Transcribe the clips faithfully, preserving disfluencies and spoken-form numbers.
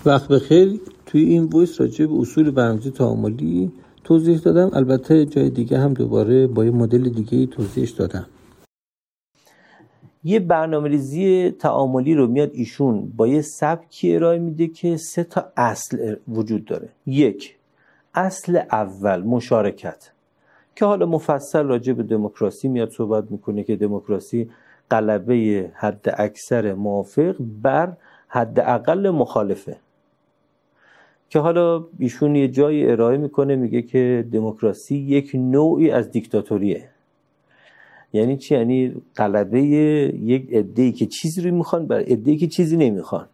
وقت بخیر. توی این وایس راجع به اصول برنامه‌ریزی تعاملی توضیح دادم. البته جای دیگه هم دوباره با یه مدل دیگه توضیحش دادم. یه برنامه‌ریزی تعاملی رو میاد ایشون با یه سبکی ارائه میده که سه تا اصل وجود داره. یک، اصل اول مشارکت، که حالا مفصل راجع به دموکراسی میاد صحبت میکنه که دموکراسی غلبه حد اکثر موافق بر حد اقل مخالفه، که حالا ایشون یه جایی ارائه میکنه میگه که دموکراسی یک نوعی از دیکتاتوریه. یعنی چی؟ یعنی غلبه یک عده‌ای که چیزی رو میخوان بر عده‌ای که چیزی نمیخوان.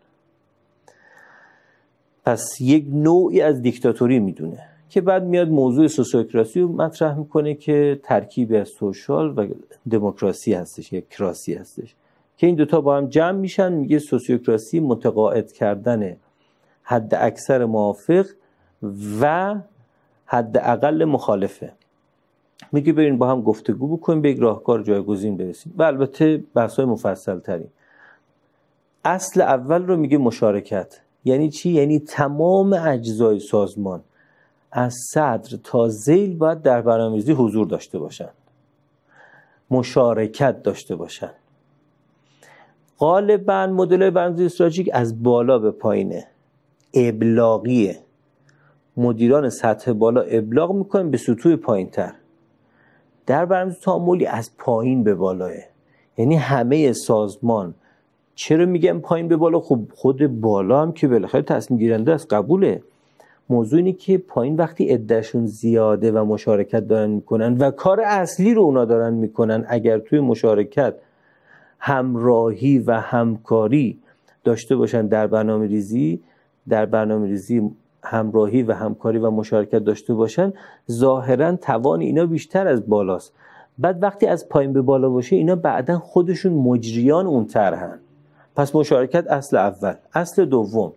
پس یک نوعی از دیکتاتوری میدونه، که بعد میاد موضوع سوسیوکراسی رو مطرح میکنه که ترکیبی از سوشال و دموکراسی هستش، یک کراسی هستش، که این دوتا با هم جمع میشن. میگه سوسیوکراسی متقاعد کردن حد اکثر موافق و حد اقل مخالفه. میگه برین با هم گفتگو بکنیم به یک راهکار جایگزین برسیم، و البته بحث‌های مفصل تری. اصل اول رو میگه مشارکت. یعنی چی؟ یعنی تمام اجزای سازمان از صدر تا ذیل باید در برنامه‌ریزی حضور داشته باشن، مشارکت داشته باشن. غالباً مدل برنامه‌ریزی استراتژیک از بالا به پایینه، ابلاغیه. مدیران سطح بالا ابلاغ میکنن به سطوح پایین‌تر. در برنامه‌ریزی تعاملی از پایین به بالاه، یعنی همه سازمان. چرا میگم پایین به بالا؟ خب خود بالا هم که بالاخره تصمیم گیرنده است، قبوله. موضوع اینه که پایین وقتی عدهشون زیاده و مشارکت دارن میکنن و کار اصلی رو اونا دارن میکنن، اگر توی مشارکت همراهی و همکاری داشته باشن در برنامه‌ریزی، در برنامه‌ریزی همراهی و همکاری و مشارکت داشته باشن، ظاهرا توان اینا بیشتر از بالاست. بعد وقتی از پایین به بالا باشه، اینا بعدن خودشون مجریان اون طرحن. پس مشارکت اصل اول. اصل دوم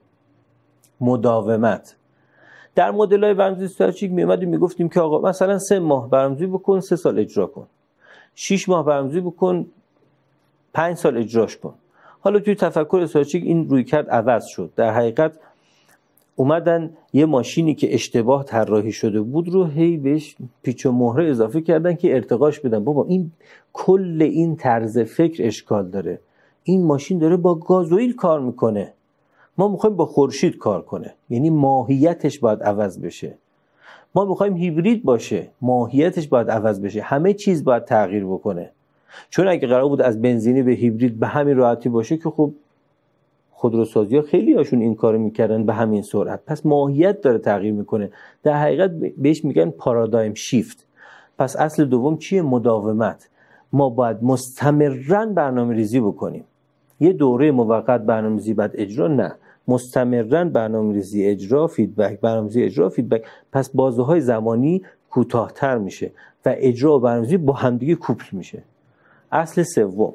مداومت. در مدل‌های برنامه‌ریزی استراتژیک میومدیم میگفتیم که آقا مثلا سه ماه برنامه‌ریزی بکن، سه سال اجرا کن. شش ماه برنامه‌ریزی بکن، پنج سال اجراش کن. حالا توی تفکر استراتژیک این رویکرد عوض شد. در حقیقت اومدن یه ماشینی که اشتباه طراحی شده بود رو هی بهش پیچ و مهره اضافه کردن که ارتقاش بدن. بابا این کل این طرز فکر اشکال داره. این ماشین داره با گازوئیل کار میکنه، ما میخوایم با خورشید کار کنه، یعنی ماهیتش باید عوض بشه. ما میخوایم هیبرید باشه، ماهیتش باید عوض بشه. همه چیز باید تغییر بکنه. چون اگه قرار بود از بنزینی به هیبرید به همین راحتی باشه که خب خودروسازی‌ها خیلی هاشون این کارو میکردن به همین سرعت. پس ماهیت داره تغییر میکنه. در حقیقت بهش میگن پارادایم شیفت. پس اصل دوم چیه؟ مداومت. ما باید مستمرا برنامه‌ریزی بکنیم. یه دوره موقت برنامه‌ریزی بعد اجرا نه، مستمرا برنامه‌ریزی اجرا فیدبک، برنامه‌ریزی اجرا فیدبک. پس بازه‌های زمانی کوتاه‌تر میشه و اجرا و برنامه‌ریزی با همدیگه کوپل میشه. اصل سوم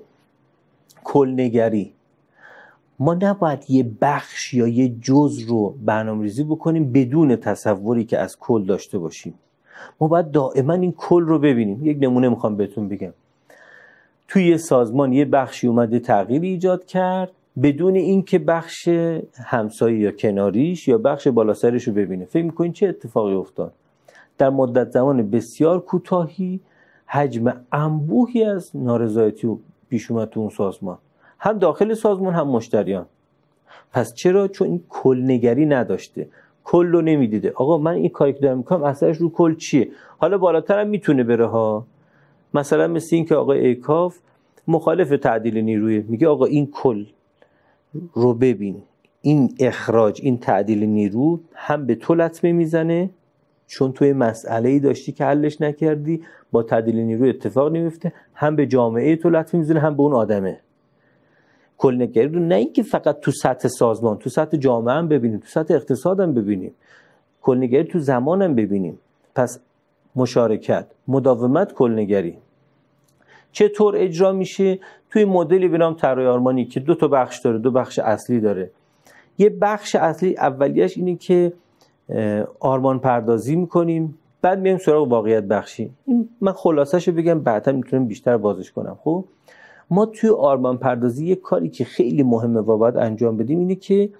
کلنگری. ما نباید یه بخش یا یه جزء رو برنامه‌ریزی بکنیم بدون تصوری که از کل داشته باشیم. ما باید دائما این کل رو ببینیم. یک نمونه میخوام بهتون بگم. توی یه سازمان یه بخشی اومده تغییری ایجاد کرد بدون اینکه بخش همسایه یا کناریش یا بخش بالا سرش رو ببینه. فکر می‌کنین چه اتفاقی افتاد؟ در مدت زمان بسیار کوتاهی حجم انبوهی از نارضایتی پیش اومد تو اون سازمان، هم داخل سازمان هم مشتریان. پس چرا؟ چون این کل نگری نداشته، کل رو نمیدیده. آقا من این کاری که دارم میکنم اثرش رو کل چیه؟ حالا بالاتر هم میتونه بره ها. مثلا مثل این که آقای ایکاف مخالف تعدیل نیروی، میگه آقا این کل رو ببین، این اخراج، این تعدیل نیرو هم به تو لطمه میزنه چون توی مسئله‌ای داشتی که حلش نکردی، با تعدیل نیرو اتفاق نمیفته، هم به جامعه تو لطمه میزنه هم به اون آدمه. کلنگری رو نه اینکه فقط تو سطح سازمان، تو سطح جامعه هم ببینیم، تو سطح اقتصاد هم ببینیم، کلنگری تو زمان هم ببینیم. پس مشارکت، مداومت، کلنگری چطور اجرا میشه؟ توی مدلی به نام طراحی آرمانی که دو تا بخش داره، دو بخش اصلی داره. یه بخش اصلی اولیش اینه که آرمان پردازی میکنیم، بعد میایم سراغ واقعیت بخشی. این من خلاصه‌شو بگم، بعدا میتونم بیشتر بازش کنم. خب ما توی آرمان پردازی یه کاری که خیلی مهمه و باید انجام بدیم اینه که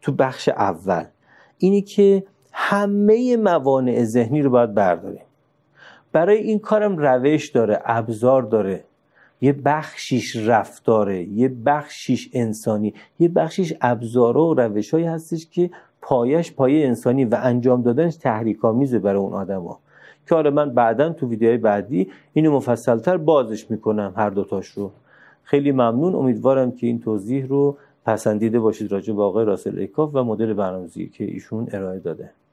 تو بخش اول اینی که همه موانع ذهنی رو باید برداریم. برای این کارم روش داره، ابزار داره، یه بخشیش رفتاره، یه بخشیش انسانی، یه بخشیش ابزارها و روش‌هایی هستش که پایش پایه انسانی و انجام دادنش تحریک‌آمیزه برای اون آدما که حالا من بعداً تو ویدیوهای بعدی اینو مفصل‌تر بازش میکنم هر دوتاش رو. خیلی ممنون، امیدوارم که این توضیح رو پسندیده باشید راجع به آقای راسل ایکاف و مدل برنامه‌ریزی که ایشون ارائه داده.